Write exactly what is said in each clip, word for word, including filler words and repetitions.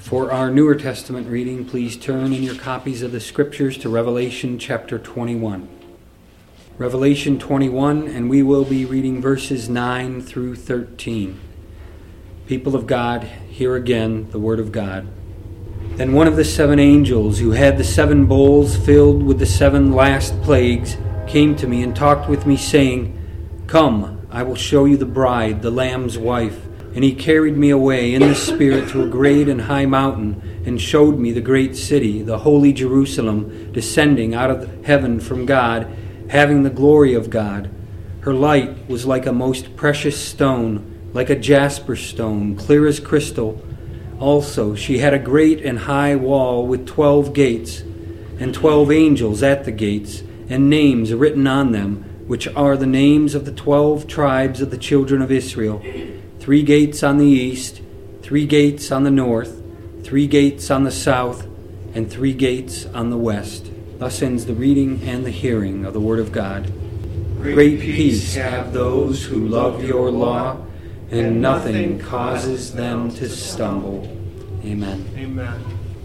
For our Newer Testament reading, please turn in your copies of the Scriptures to Revelation chapter twenty-one. Revelation twenty-one, and we will be reading verses nine through thirteen. People of God, hear again the word of God. Then one of the seven angels who had the seven bowls filled with the seven last plagues came to me and talked with me, saying, Come, I will show you the bride, the Lamb's wife. And he carried me away in the Spirit to a great and high mountain, and showed me the great city, the holy Jerusalem, descending out of heaven from God, having the glory of God. Her light was like a most precious stone, like a jasper stone, clear as crystal. Also she had a great and high wall with twelve gates, and twelve angels at the gates, and names written on them, which are the names of the twelve tribes of the children of Israel. Three gates on the east, three gates on the north, three gates on the south, and three gates on the west. Thus ends the reading and the hearing of the Word of God. Great, Great peace have those who love your law, and nothing causes them to stumble. Amen. Amen.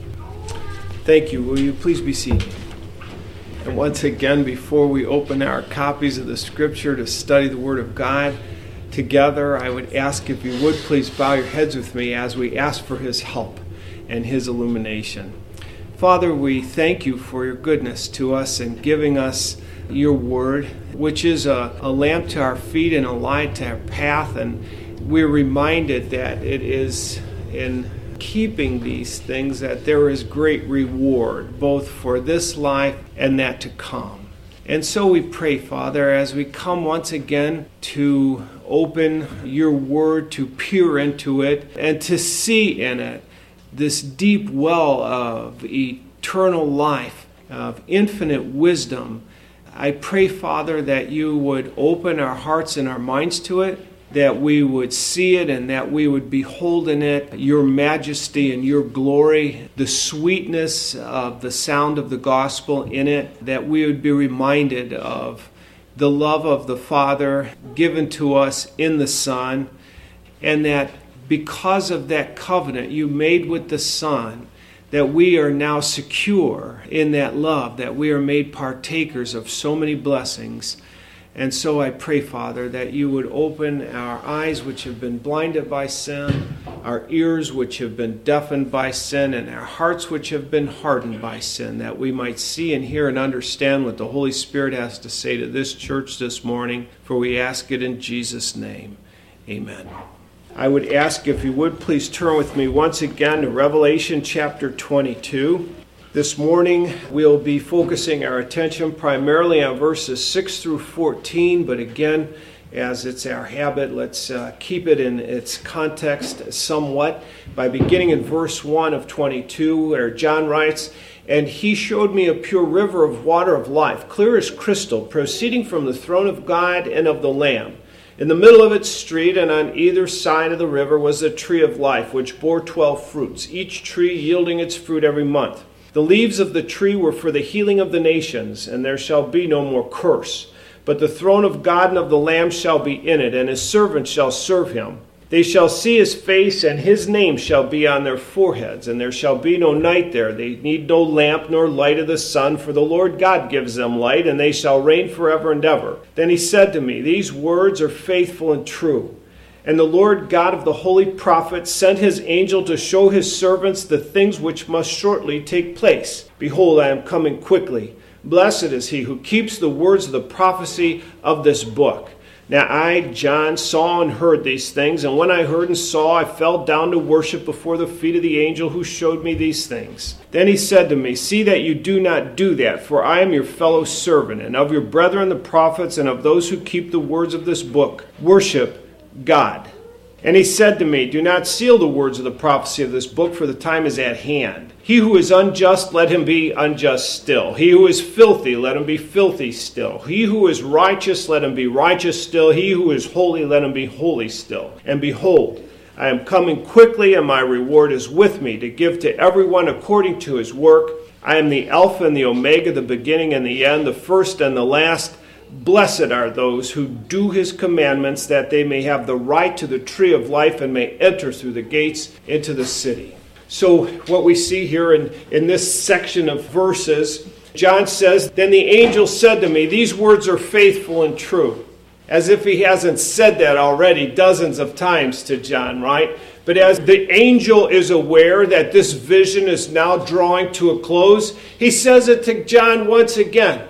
Thank you. Will you please be seated? And once again, before we open our copies of the Scripture to study the Word of God together, I would ask if you would please bow your heads with me as we ask for His help and His illumination. Father, we thank you for your goodness to us and giving us your Word, which is a, a lamp to our feet and a light to our path. And we're reminded that it is in keeping these things that there is great reward, both for this life and that to come. And so we pray, Father, as we come once again to open your word, to peer into it, and to see in it this deep well of eternal life, of infinite wisdom. I pray, Father, that you would open our hearts and our minds to it, that we would see it and that we would behold in it your majesty and your glory, the sweetness of the sound of the gospel in it, that we would be reminded of the love of the Father given to us in the Son, and that because of that covenant you made with the Son, that we are now secure in that love, that we are made partakers of so many blessings. And so I pray, Father, that you would open our eyes which have been blinded by sin, our ears which have been deafened by sin, and our hearts which have been hardened by sin, that we might see and hear and understand what the Holy Spirit has to say to this church this morning, for we ask it in Jesus' name. Amen. I would ask if you would please turn with me once again to Revelation chapter twenty-two. This morning, we'll be focusing our attention primarily on verses six through fourteen, but again, as it's our habit, let's uh, keep it in its context somewhat by beginning in verse one of twenty-two, where John writes, And he showed me a pure river of water of life, clear as crystal, proceeding from the throne of God and of the Lamb. In the middle of its street and on either side of the river was a tree of life, which bore twelve fruits, each tree yielding its fruit every month. The leaves of the tree were for the healing of the nations, and there shall be no more curse. But the throne of God and of the Lamb shall be in it, and his servants shall serve him. They shall see his face, and his name shall be on their foreheads, and there shall be no night there. They need no lamp nor light of the sun, for the Lord God gives them light, and they shall reign forever and ever. Then he said to me, These words are faithful and true. And the Lord God of the holy prophets sent his angel to show his servants the things which must shortly take place. Behold, I am coming quickly. Blessed is he who keeps the words of the prophecy of this book. Now I, John, saw and heard these things, and when I heard and saw, I fell down to worship before the feet of the angel who showed me these things. Then he said to me, See that you do not do that, for I am your fellow servant, and of your brethren the prophets, and of those who keep the words of this book. Worship God. And he said to me, Do not seal the words of the prophecy of this book, for the time is at hand. He who is unjust, let him be unjust still. He who is filthy, let him be filthy still. He who is righteous, let him be righteous still. He who is holy, let him be holy still. And behold, I am coming quickly, and my reward is with me, to give to everyone according to his work. I am the Alpha and the Omega, the beginning and the end, the first and the last. Blessed are those who do his commandments, that they may have the right to the tree of life and may enter through the gates into the city. So what we see here in, in this section of verses, John says, "Then the angel said to me, these words are faithful and true." As if he hasn't said that already dozens of times to John, right? But as the angel is aware that this vision is now drawing to a close, he says it to John once again.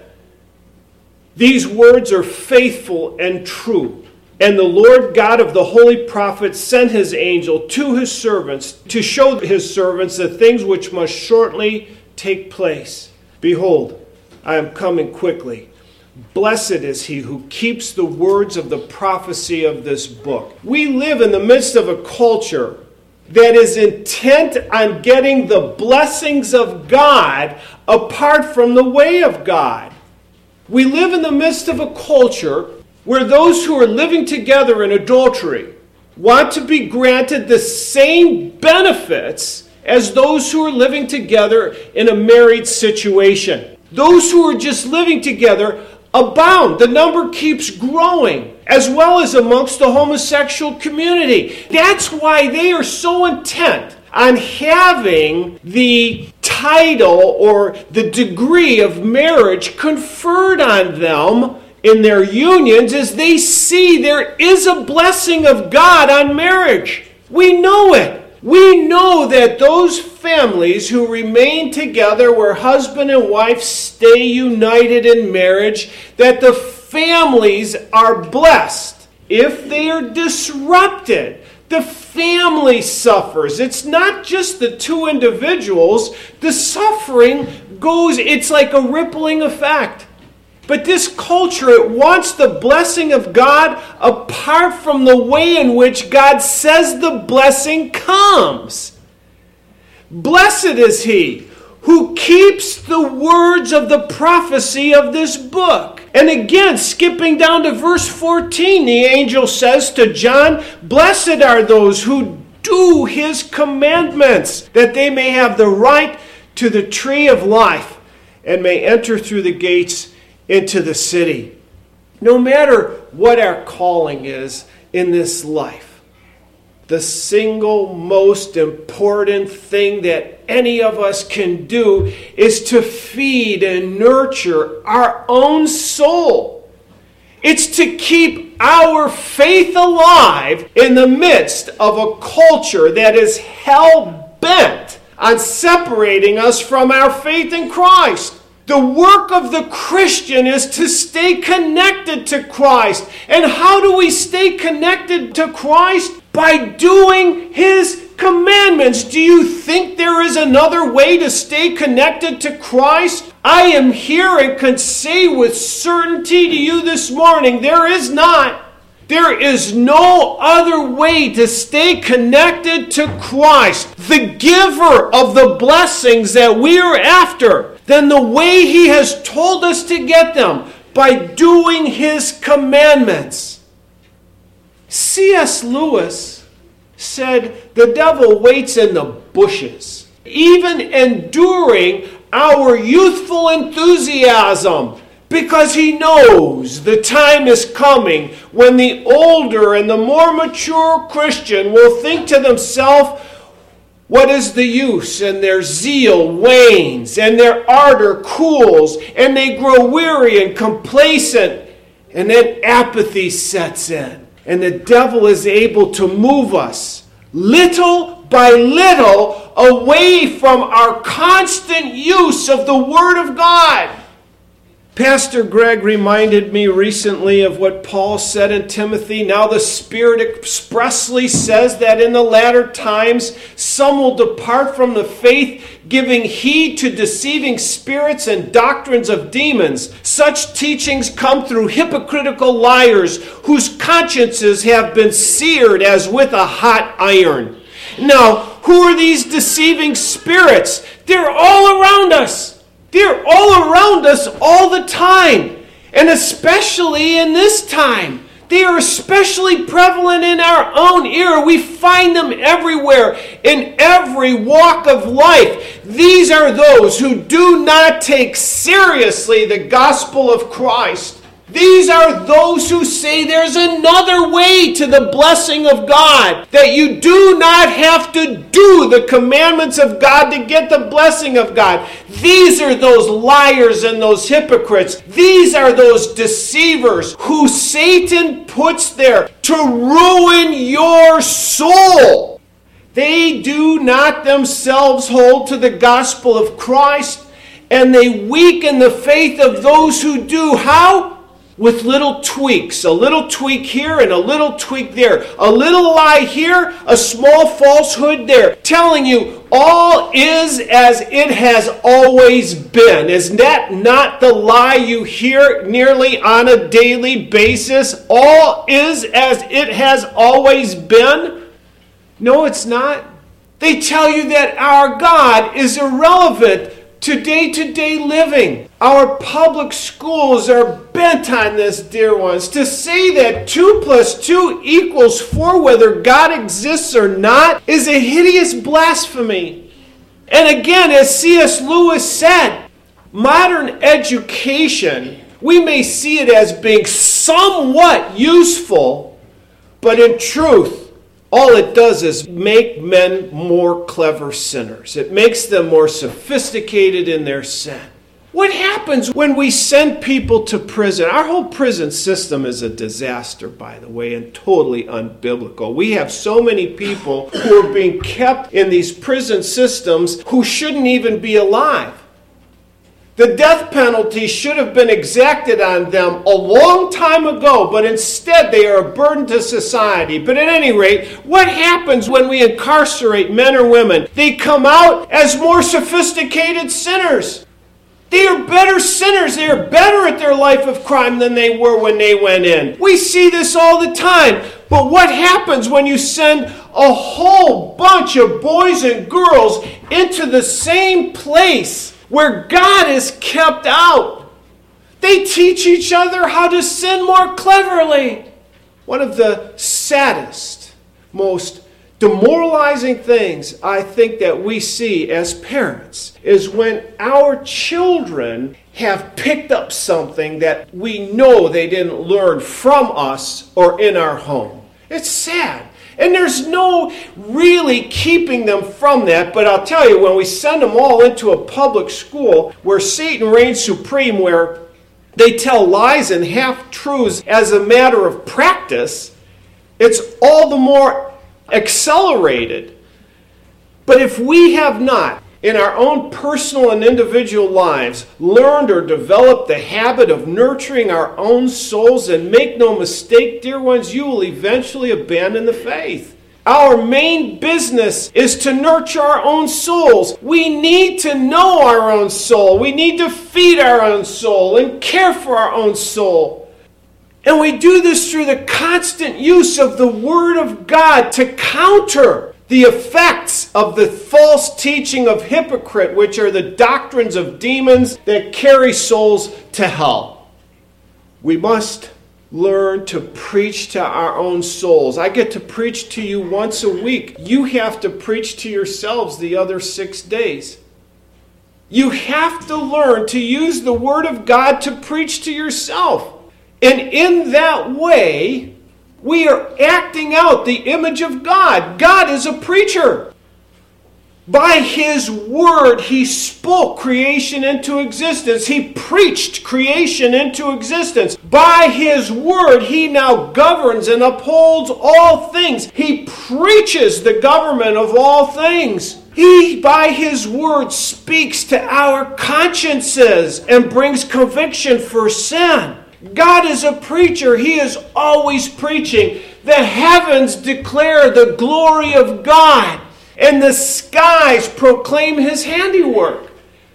"These words are faithful and true. And the Lord God of the holy prophets sent his angel to his servants to show his servants the things which must shortly take place. Behold, I am coming quickly. Blessed is he who keeps the words of the prophecy of this book." We live in the midst of a culture that is intent on getting the blessings of God apart from the way of God. We live in the midst of a culture where those who are living together in adultery want to be granted the same benefits as those who are living together in a married situation. Those who are just living together abound. The number keeps growing, as well as amongst the homosexual community. That's why they are so intent on having the title or the degree of marriage conferred on them in their unions, as they see there is a blessing of God on marriage. We know it. We know that those families who remain together, where husband and wife stay united in marriage, that the families are blessed. If they are disrupted, the family suffers. It's not just the two individuals. The suffering goes, it's like a rippling effect. But this culture, it wants the blessing of God apart from the way in which God says the blessing comes. Blessed is he who keeps the words of the prophecy of this book. And again, skipping down to verse fourteen, the angel says to John, "Blessed are those who do his commandments, that they may have the right to the tree of life and may enter through the gates into the city." No matter what our calling is in this life, the single most important thing that any of us can do is to feed and nurture our own soul. It's to keep our faith alive in the midst of a culture that is hell-bent on separating us from our faith in Christ. The work of the Christian is to stay connected to Christ. And how do we stay connected to Christ? By doing his commandments. Do you think there is another way to stay connected to Christ? I am here and can say with certainty to you this morning, there is not. There is no other way to stay connected to Christ, the giver of the blessings that we are after, than the way he has told us to get them, by doing his commandments. C S Lewis said, "The devil waits in the bushes, even enduring our youthful enthusiasm, because he knows the time is coming when the older and the more mature Christian will think to themselves, what is the use? And their zeal wanes, and their ardor cools, and they grow weary and complacent, and then apathy sets in. And the devil is able to move us, little by little, away from our constant use of the Word of God." Pastor Greg reminded me recently of what Paul said in Timothy. Now the Spirit expressly says that in the latter times some will depart from the faith, giving heed to deceiving spirits and doctrines of demons. Such teachings come through hypocritical liars whose consciences have been seared as with a hot iron. Now, who are these deceiving spirits? They're all around us. They're all around us all the time, and especially in this time. They are especially prevalent in our own era. We find them everywhere, in every walk of life. These are those who do not take seriously the gospel of Christ. These are those who say there's another way to the blessing of God, that you do not have to do the commandments of God to get the blessing of God. These are those liars and those hypocrites. These are those deceivers who Satan puts there to ruin your soul. They do not themselves hold to the gospel of Christ, and they weaken the faith of those who do. How? With little tweaks. A little tweak here and a little tweak there. A little lie here, a small falsehood there. Telling you all is as it has always been. Is that not the lie you hear nearly on a daily basis? All is as it has always been? No, it's not. They tell you that our God is irrelevant to day-to-day living. Our public schools are bent on this, dear ones. To say that two plus two equals four, whether God exists or not, is a hideous blasphemy. And again, as C S Lewis said, modern education, we may see it as being somewhat useful, but in truth, all it does is make men more clever sinners. It makes them more sophisticated in their sin. What happens when we send people to prison? Our whole prison system is a disaster, by the way, and totally unbiblical. We have so many people who are being kept in these prison systems who shouldn't even be alive. The death penalty should have been exacted on them a long time ago, but instead they are a burden to society. But at any rate, what happens when we incarcerate men or women? They come out as more sophisticated sinners. They are better sinners. They are better at their life of crime than they were when they went in. We see this all the time. But what happens when you send a whole bunch of boys and girls into the same place where God is kept out? They teach each other how to sin more cleverly. One of the saddest, most demoralizing things I think that we see as parents is when our children have picked up something that we know they didn't learn from us or in our home. It's sad. And there's no really keeping them from that. But I'll tell you, when we send them all into a public school where Satan reigns supreme, where they tell lies and half-truths as a matter of practice, it's all the more accelerated. But if we have not, in our own personal and individual lives, learned or developed the habit of nurturing our own souls, and make no mistake, dear ones, you will eventually abandon the faith. Our main business is to nurture our own souls. We need to know our own soul. We need to feed our own soul and care for our own soul. And we do this through the constant use of the Word of God to counter the effects of the false teaching of hypocrite, which are the doctrines of demons that carry souls to hell. We must learn to preach to our own souls. I get to preach to you once a week. You have to preach to yourselves the other six days. You have to learn to use the Word of God to preach to yourself. And in that way, we are acting out the image of God. God is a preacher. By His Word, He spoke creation into existence. He preached creation into existence. By His Word, He now governs and upholds all things. He preaches the government of all things. He, by His Word, speaks to our consciences and brings conviction for sin. God is a preacher. He is always preaching. The heavens declare the glory of God, and the skies proclaim His handiwork.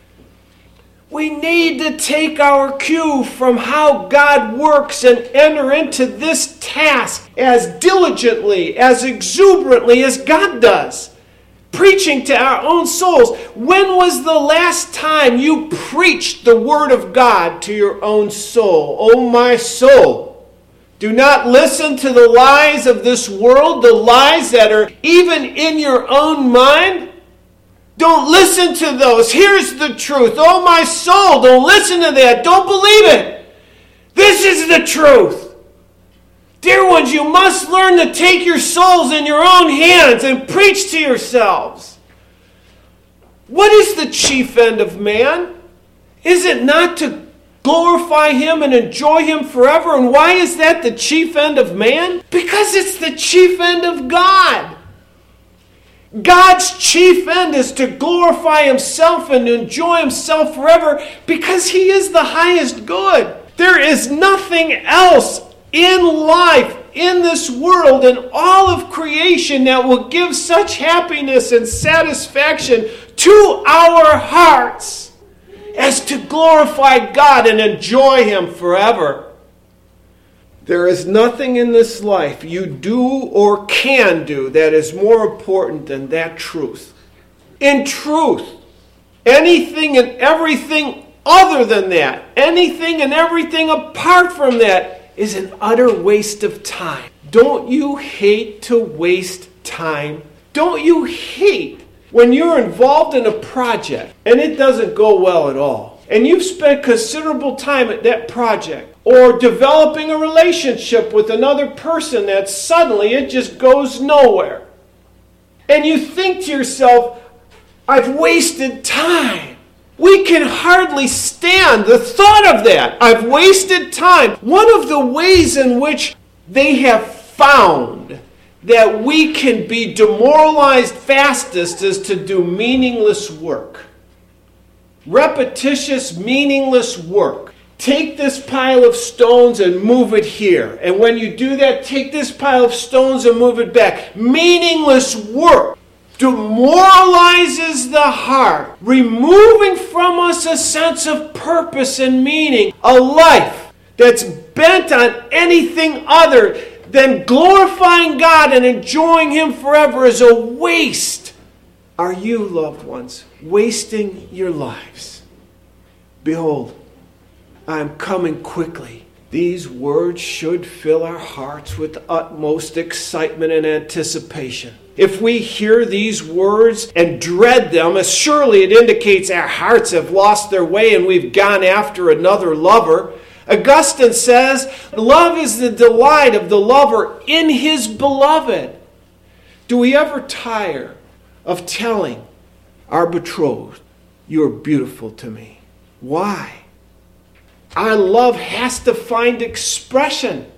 We need to take our cue from how God works and enter into this task as diligently, as exuberantly as God does. Preaching to our own souls. When was the last time you preached the Word of God to your own soul? Oh, my soul, do not listen to the lies of this world, the lies that are even in your own mind. Don't listen to those. Here's the truth. Oh, my soul, don't listen to that. Don't believe it. This is the truth. Dear ones, you must learn to take your souls in your own hands and preach to yourselves. What is the chief end of man? Is it not to glorify him and enjoy him forever? And why is that the chief end of man? Because it's the chief end of God. God's chief end is to glorify himself and enjoy himself forever because he is the highest good. There is nothing else in life, in this world, in all of creation that will give such happiness and satisfaction to our hearts as to glorify God and enjoy him forever. There is nothing in this life you do or can do that is more important than that truth. In truth, anything and everything other than that, anything and everything apart from that, is an utter waste of time. Don't you hate to waste time? Don't you hate when you're involved in a project and it doesn't go well at all, and you've spent considerable time at that project, or developing a relationship with another person that suddenly it just goes nowhere, and you think to yourself, I've wasted time. We can hardly stand the thought of that. I've wasted time. One of the ways in which they have found that we can be demoralized fastest is to do meaningless work. Repetitious, meaningless work. Take this pile of stones and move it here. And when you do that, take this pile of stones and move it back. Meaningless work demoralizes the heart, removing from us a sense of purpose and meaning. A life that's bent on anything other than glorifying God and enjoying him forever is a waste. Are you, loved ones, wasting your lives? Behold, I am coming quickly. These words should fill our hearts with utmost excitement and anticipation. If we hear these words and dread them, as surely it indicates our hearts have lost their way and we've gone after another lover. Augustine says, love is the delight of the lover in his beloved. Do we ever tire of telling our betrothed, you're beautiful to me? Why? Our love has to find expression.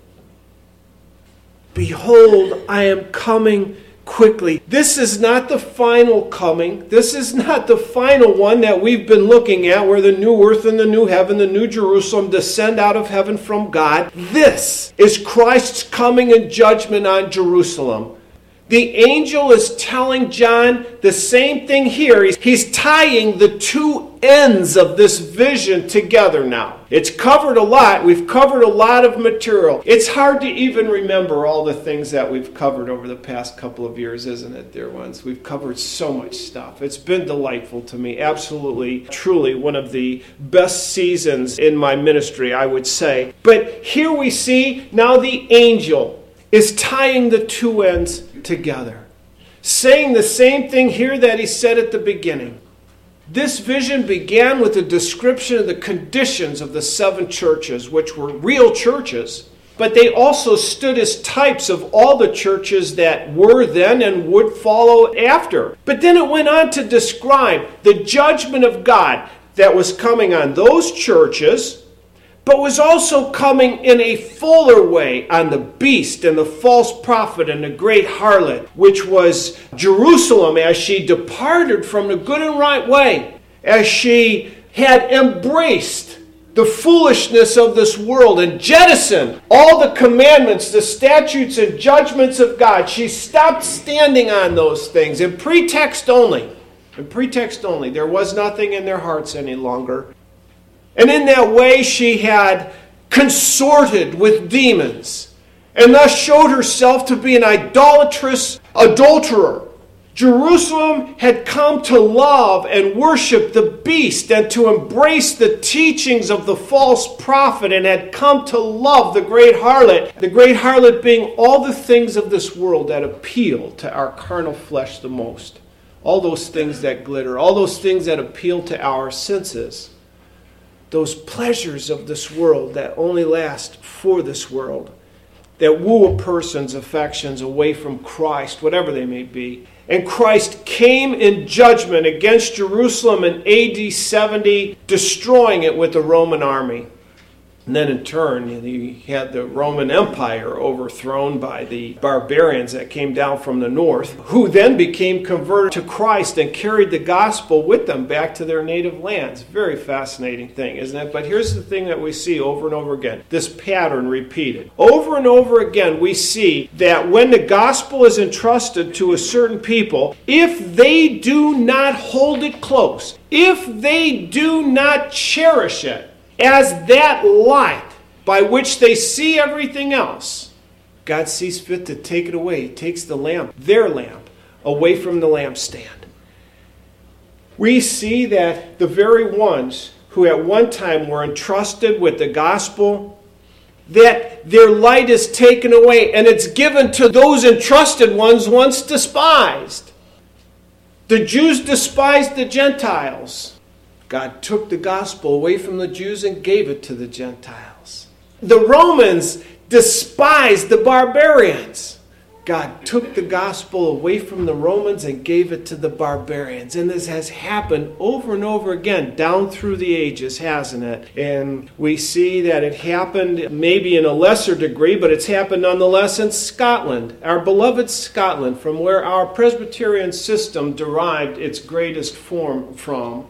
Behold, I am coming quickly. This is not the final coming. This is not the final one that we've been looking at, where the new earth and the new heaven, the new Jerusalem descend out of heaven from God. This is Christ's coming and judgment on Jerusalem. The angel is telling John the same thing here. He's, he's tying the two ends of this vision together now. It's covered a lot. We've covered a lot of material. It's hard to even remember all the things that we've covered over the past couple of years, isn't it, dear ones? We've covered so much stuff. It's been delightful to me. Absolutely, truly one of the best seasons in my ministry, I would say. But here we see now the angel is tying the two ends together, saying the same thing here that he said at the beginning. This vision began with a description of the conditions of the seven churches, which were real churches, but they also stood as types of all the churches that were then and would follow after. But then it went on to describe the judgment of God that was coming on those churches, but was also coming in a fuller way on the beast and the false prophet and the great harlot, which was Jerusalem as she departed from the good and right way, as she had embraced the foolishness of this world and jettisoned all the commandments, the statutes and judgments of God. She stopped standing on those things in pretext only. In pretext only. There was nothing in their hearts any longer. And in that way she had consorted with demons and thus showed herself to be an idolatrous adulterer. Jerusalem had come to love and worship the beast and to embrace the teachings of the false prophet, and had come to love the great harlot. The great harlot being all the things of this world that appeal to our carnal flesh the most. All those things that glitter, all those things that appeal to our senses. those pleasures of this world that only last for this world, that woo a person's affections away from Christ, whatever they may be. And Christ came in judgment against Jerusalem in A D seventy, destroying it with the Roman army. And then in turn, he had the Roman Empire overthrown by the barbarians that came down from the north, who then became converted to Christ and carried the gospel with them back to their native lands. Very fascinating thing, isn't it? But here's the thing that we see over and over again. This pattern repeated. Over and over again, we see that when the gospel is entrusted to a certain people, if they do not hold it close, if they do not cherish it, as that light by which they see everything else, God sees fit to take it away. He takes the lamp, their lamp, away from the lampstand. We see that the very ones who at one time were entrusted with the gospel, that their light is taken away and it's given to those entrusted ones once despised. The Jews despised the Gentiles. God took the gospel away from the Jews and gave it to the Gentiles. The Romans despised the barbarians. God took the gospel away from the Romans and gave it to the barbarians. And this has happened over and over again down through the ages, hasn't it? And we see that it happened maybe in a lesser degree, but it's happened nonetheless in Scotland, our beloved Scotland, from where our Presbyterian system derived its greatest form from.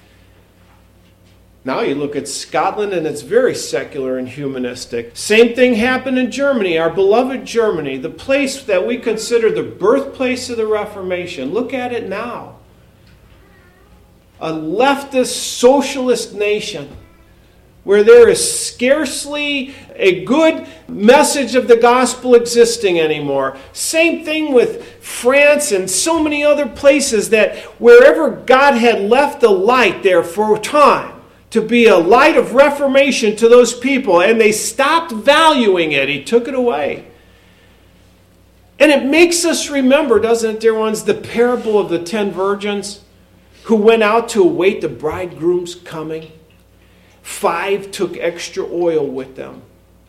Now you look at Scotland and it's very secular and humanistic. Same thing happened in Germany, our beloved Germany, the place that we consider the birthplace of the Reformation. Look at it now. A leftist socialist nation where there is scarcely a good message of the gospel existing anymore. Same thing with France and so many other places that wherever God had left the light there for a time, to be a light of reformation to those people, and they stopped valuing it. He took it away. And it makes us remember, doesn't it, dear ones, the parable of the ten virgins who went out to await the bridegroom's coming. Five took extra oil with them.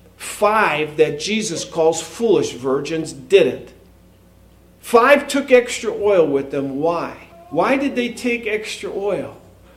Five that Jesus calls foolish virgins didn't. Five took extra oil with them. Why? Why did they take extra oil?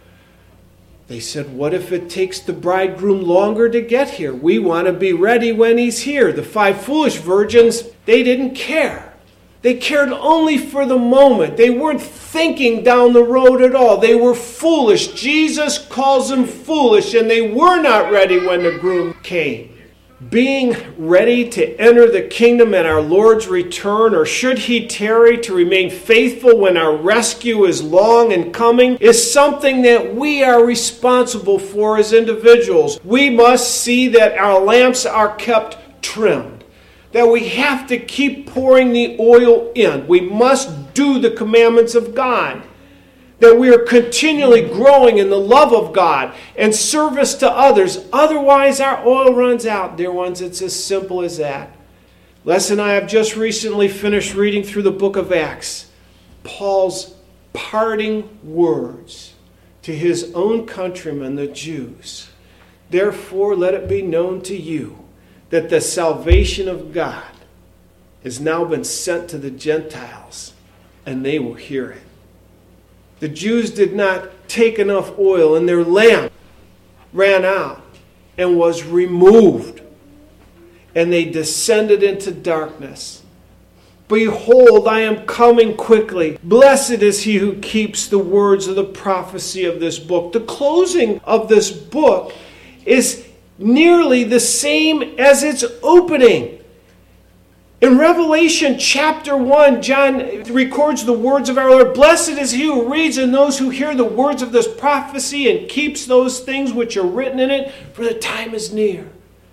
They said, what if it takes the bridegroom longer to get here? We want to be ready when he's here. The five foolish virgins, they didn't care. They cared only for the moment. They weren't thinking down the road at all. They were foolish. Jesus calls them foolish, and they were not ready when the groom came. Being ready to enter the kingdom at our Lord's return, or should he tarry, to remain faithful when our rescue is long and coming, is something that we are responsible for as individuals. We must see that our lamps are kept trimmed, that we have to keep pouring the oil in. We must do the commandments of God, that we are continually growing in the love of God and service to others. Otherwise, our oil runs out. Dear ones, it's as simple as that. Les and I have just recently finished reading through the book of Acts. Paul's parting words to his own countrymen, the Jews. Therefore, let it be known to you that the salvation of God has now been sent to the Gentiles, and they will hear it. The Jews did not take enough oil, and their lamp ran out and was removed. And they descended into darkness. Behold, I am coming quickly. Blessed is he who keeps the words of the prophecy of this book. The closing of this book is nearly the same as its opening. In Revelation chapter one, John records the words of our Lord. Blessed is he who reads and those who hear the words of this prophecy and keeps those things which are written in it, for the time is near.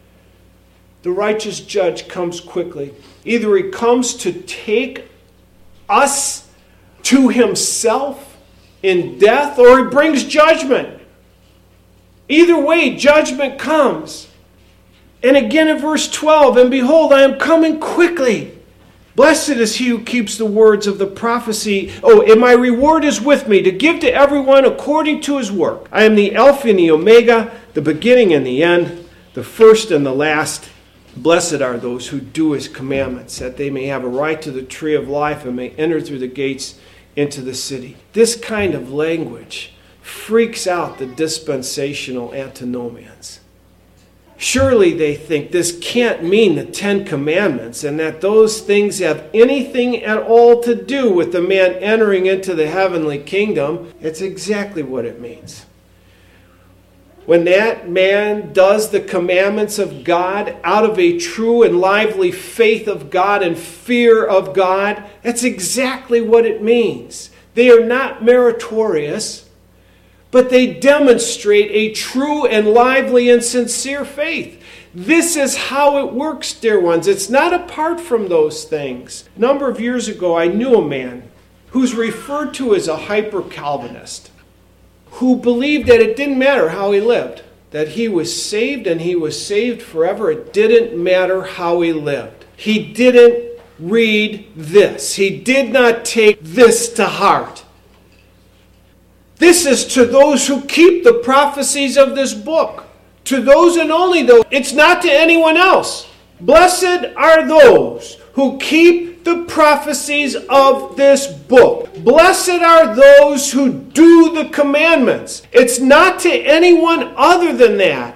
The righteous judge comes quickly. Either he comes to take us to himself in death, or he brings judgment. Either way, judgment comes. And again in verse twelve, and behold, I am coming quickly. Blessed is he who keeps the words of the prophecy. Oh, and my reward is with me to give to everyone according to his work. I am the Alpha and the Omega, the beginning and the end, the first and the last. Blessed are those who do his commandments, that they may have a right to the tree of life and may enter through the gates into the city. This kind of language freaks out the dispensational antinomians. Surely they think this can't mean the Ten Commandments and that those things have anything at all to do with the man entering into the heavenly kingdom. It's exactly what it means. When that man does the commandments of God out of a true and lively faith of God and fear of God, that's exactly what it means. They are not meritorious, but they demonstrate a true and lively and sincere faith. This is how it works, dear ones. It's not apart from those things. A number of years ago, I knew a man who's referred to as a hyper-Calvinist, who believed that it didn't matter how he lived, that he was saved and he was saved forever. It didn't matter how he lived. He didn't read this. He did not take this to heart. This is to those who keep the prophecies of this book. To those and only those. It's not to anyone else. Blessed are those who keep the prophecies of this book. Blessed are those who do the commandments. It's not to anyone other than that.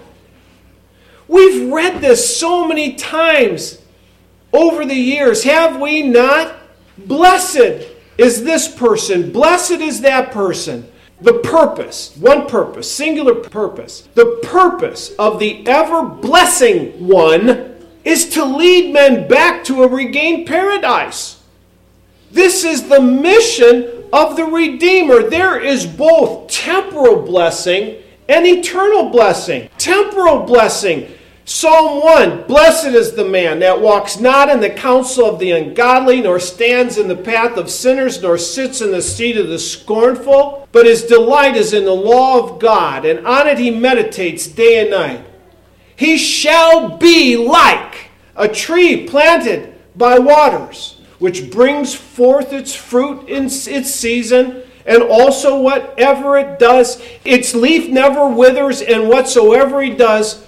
We've read this so many times over the years, have we not? Blessed is this person. Blessed is that person. The purpose, one purpose, singular purpose, the purpose of the ever-blessing one is to lead men back to a regained paradise. This is the mission of the Redeemer. There is both temporal blessing and eternal blessing. Temporal blessing. Psalm one, blessed is the man that walks not in the counsel of the ungodly, nor stands in the path of sinners, nor sits in the seat of the scornful, but his delight is in the law of God, and on it he meditates day and night. He shall be like a tree planted by waters, which brings forth its fruit in its season, and also whatever it does, its leaf never withers, and whatsoever he does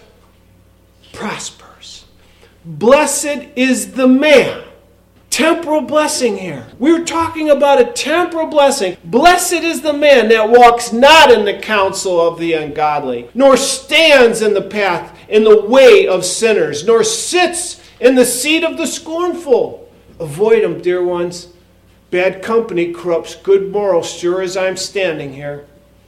prospers. Blessed is the man. Temporal blessing here. We're talking about a temporal blessing. Blessed is the man that walks not in the counsel of the ungodly, nor stands in the path, in the way of sinners, nor sits in the seat of the scornful. Avoid them, dear ones. Bad company corrupts good morals, sure as I'm standing here.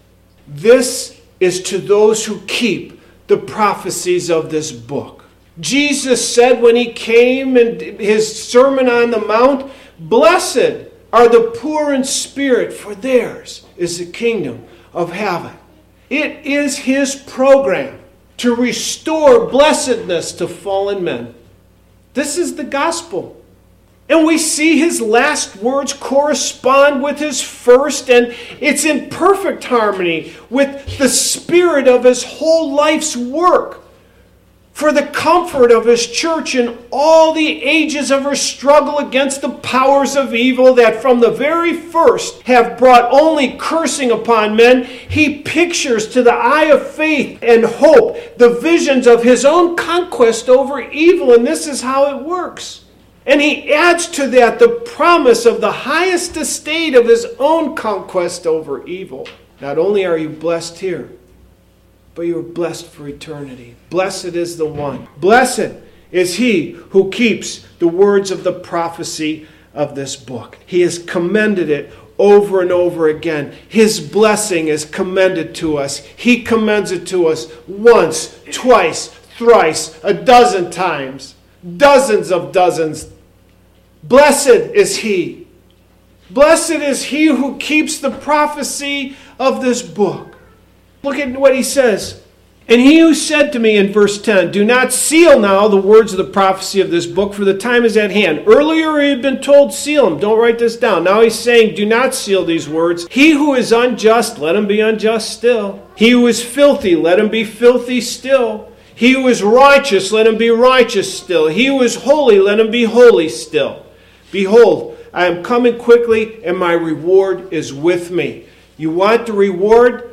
This is to those who keep the prophecies of this book. Jesus said when he came in his Sermon on the Mount, blessed are the poor in spirit, for theirs is the kingdom of heaven. It is his program to restore blessedness to fallen men. This is the gospel. And we see his last words correspond with his first, and it's in perfect harmony with the spirit of his whole life's work for the comfort of his church in all the ages of her struggle against the powers of evil that from the very first have brought only cursing upon men. He pictures to the eye of faith and hope the visions of his own conquest over evil, and this is how it works. And he adds to that the promise of the highest estate of his own conquest over evil. Not only are you blessed here, but you are blessed for eternity. Blessed is the one. Blessed is he who keeps the words of the prophecy of this book. He has commended it over and over again. His blessing is commended to us. He commends it to us once, twice, thrice, a dozen times, dozens of dozens. Blessed is he. Blessed is he who keeps the prophecy of this book. Look at what he says. And he who said to me in verse ten, do not seal now the words of the prophecy of this book, for the time is at hand. Earlier he had been told, seal them. Don't write this down. Now he's saying, do not seal these words. He who is unjust, let him be unjust still. He who is filthy, let him be filthy still. He who is righteous, let him be righteous still. He who is holy, let him be holy still. Behold, I am coming quickly, and my reward is with me. You want the reward?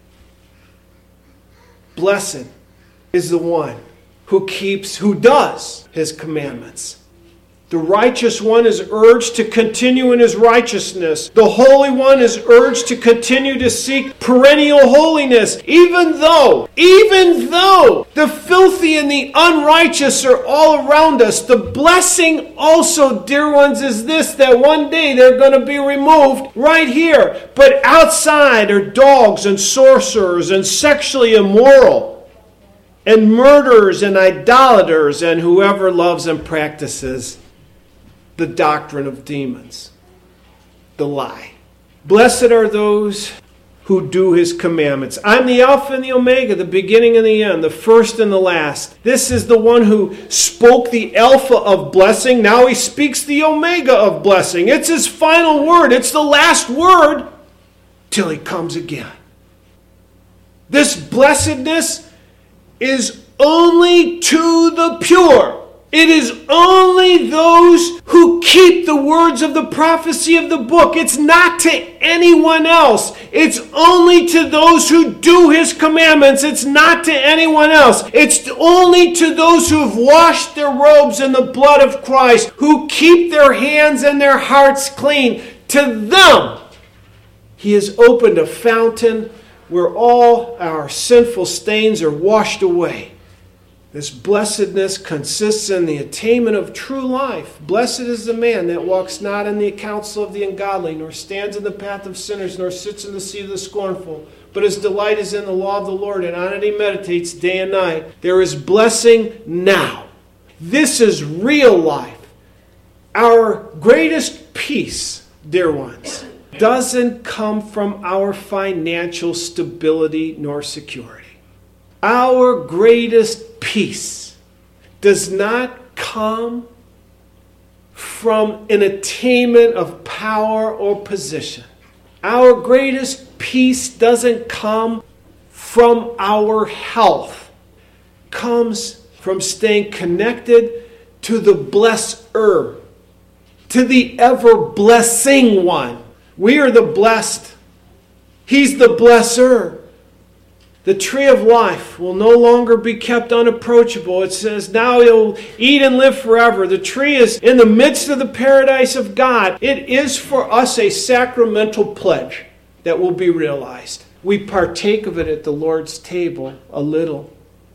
Blessed is the one who keeps, who does his commandments. The righteous one is urged to continue in his righteousness. The Holy One is urged to continue to seek perennial holiness, even though, even though the filthy and the unrighteous are all around us. The blessing also, dear ones, is this, that one day they're going to be removed right here. But outside are dogs and sorcerers and sexually immoral and murderers and idolaters and whoever loves and practices the doctrine of demons, the lie. Blessed are those who do his commandments. I'm the Alpha and the Omega, the beginning and the end, the first and the last. This is the one who spoke the Alpha of blessing. Now he speaks the Omega of blessing. It's his final word. It's the last word till he comes again. This blessedness is only to the pure. It is only those who keep the words of the prophecy of the book. It's not to anyone else. It's only to those who do his commandments. It's not to anyone else. It's only to those who have washed their robes in the blood of Christ, who keep their hands and their hearts clean. To them, he has opened a fountain where all our sinful stains are washed away. This blessedness consists in the attainment of true life. Blessed is the man that walks not in the counsel of the ungodly, nor stands in the path of sinners, nor sits in the seat of the scornful. But his delight is in the law of the Lord, and on it he meditates day and night. There is blessing now. This is real life. Our greatest peace, dear ones, doesn't come from our financial stability nor security. Our greatest peace does not come from an attainment of power or position. Our greatest peace doesn't come from our health. It comes from staying connected to the blesser, to the ever-blessing one. We are the blessed. He's the blesser. The tree of life will no longer be kept unapproachable. It says, now you'll eat and live forever. The tree is in the midst of the paradise of God. It is for us a sacramental pledge that will be realized. We partake of it at the Lord's table a little.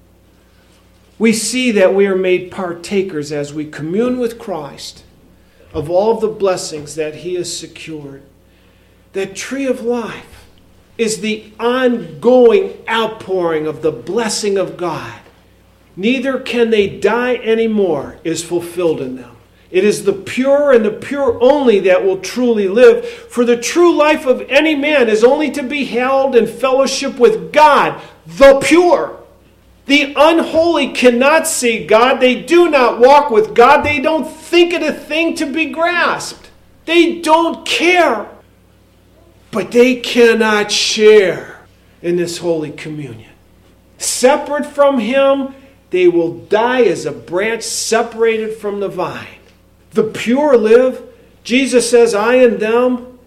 We see that we are made partakers as we commune with Christ of all of the blessings that he has secured. That tree of life is the ongoing outpouring of the blessing of God. Neither can they die anymore is fulfilled in them. It is the pure and the pure only that will truly live. For the true life of any man is only to be held in fellowship with God, the pure. The unholy cannot see God. They do not walk with God. They don't think it a thing to be grasped. They don't care. But they cannot share in this holy communion. Separate from him, they will die as a branch separated from the vine. The pure live. Jesus says, I and them,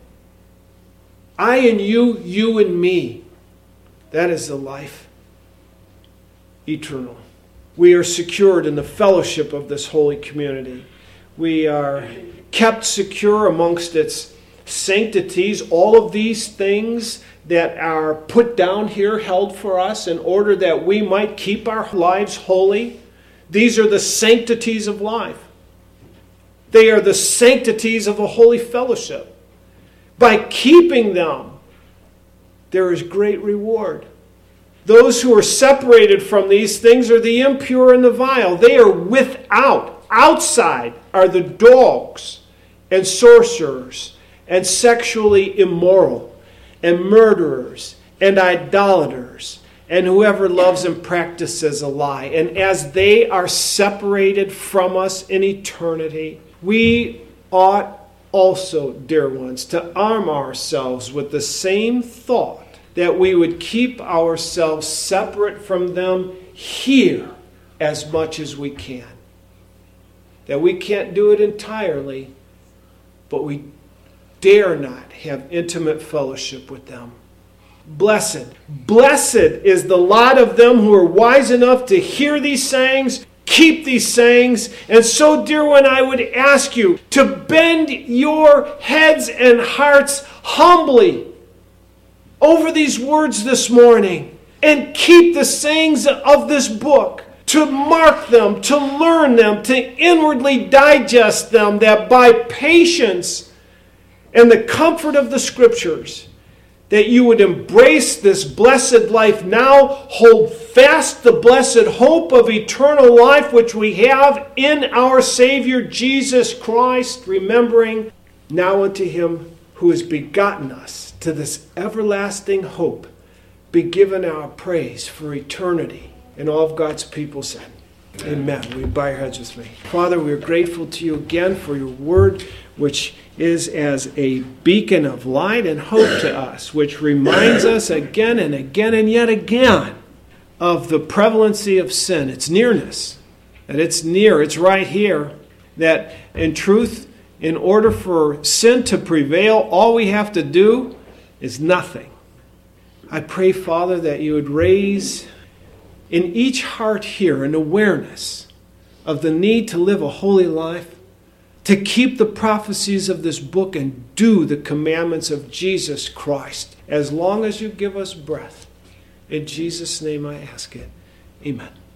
I and you, you and me. That is the life eternal. We are secured in the fellowship of this holy community. We are kept secure amongst its sanctities, all of these things that are put down here, held for us in order that we might keep our lives holy. These are the sanctities of life. They are the sanctities of a holy fellowship. By keeping them, there is great reward. Those who are separated from these things are the impure and the vile. They are without. Outside are the dogs and sorcerers and sexually immoral, and murderers, and idolaters, and whoever loves and practices a lie. And as they are separated from us in eternity, we ought also, dear ones, to arm ourselves with the same thought that we would keep ourselves separate from them here as much as we can. That we can't do it entirely, but we dare not have intimate fellowship with them. Blessed, blessed is the lot of them who are wise enough to hear these sayings, keep these sayings. And so, dear one, I would ask you to bend your heads and hearts humbly over these words this morning and keep the sayings of this book, to mark them, to learn them, to inwardly digest them, that by patience and the comfort of the Scriptures, that you would embrace this blessed life now, hold fast the blessed hope of eternal life which we have in our Savior Jesus Christ, remembering now unto him who has begotten us to this everlasting hope, be given our praise for eternity. And all of God's people said, Amen. We bow our heads with me. Father, we are grateful to you again for your word, which is as a beacon of light and hope to us, which reminds us again and again and yet again of the prevalency of sin, its nearness, that it's near, it's right here, that in truth, in order for sin to prevail, all we have to do is nothing. I pray, Father, that you would raise in each heart here an awareness of the need to live a holy life, to keep the prophecies of this book and do the commandments of Jesus Christ as long as you give us breath. In Jesus' name I ask it. Amen.